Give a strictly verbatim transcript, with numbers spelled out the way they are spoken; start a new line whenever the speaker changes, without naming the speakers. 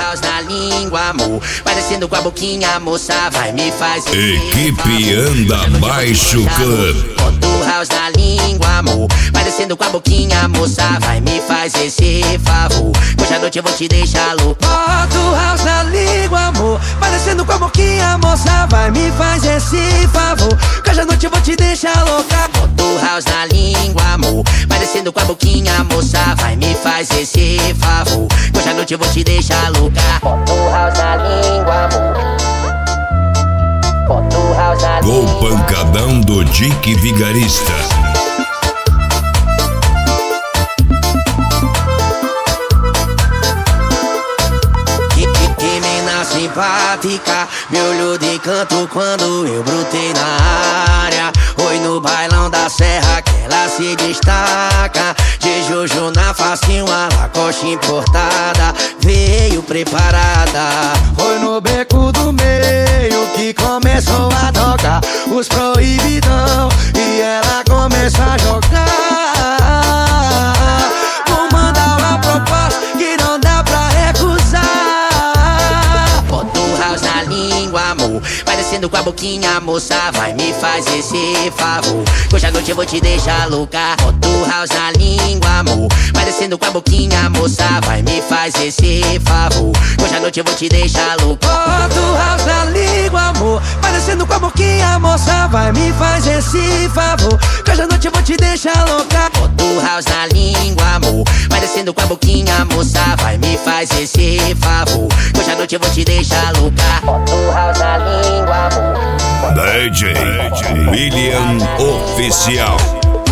house na língua, amor. Vai descendo com a boquinha, moça, vai me faz.
Equipe Anda Baixo Club.
Bota o house na língua, amor. Vai descendo com a boquinha, moça, vai me faz esse favor. Hoje à noite eu vou te deixar louco.
Bota o house na língua, amor. Vai descendo com a boquinha, moça, vai me faz esse favor. Hoje à noite eu vou te deixar louca.
Bota o house na língua, amor. Vai descendo com a boquinha, moça, vai me faz esse favor. Hoje à noite eu vou te deixar louca. Bota o house na língua, amor. Bota o house na língua.
O pancadão do Dick Vigarista.
Simpática, me olhou de canto quando eu brotei na área. Oi, no bailão da serra que ela se destaca. De Jojo na face, uma Lacoste importada, veio preparada.
Foi no beco do meio que começou a tocar os proibidão e ela começou a jogar. Vou mandar uma proposta que não dá pra recusar.
Amor, vai descendo com a boquinha, moça, vai me faz esse favor. Hoje à noite eu vou te deixar louca. Bota o house na língua, amor. Vai descendo com a boquinha, moça, vai me faz esse favor. Hoje à noite eu vou te deixar louca.
Bota o house na língua, amor. Vai descendo com a boquinha, moça, vai me faz esse favor. Hoje à noite eu vou te deixar louca.
Bota o house na língua, amor. Vai descendo com a boquinha, moça, vai me faz esse favor. Hoje à noite eu vou te deixar louca. Bota o house na língua, amor.
D J William Oficial.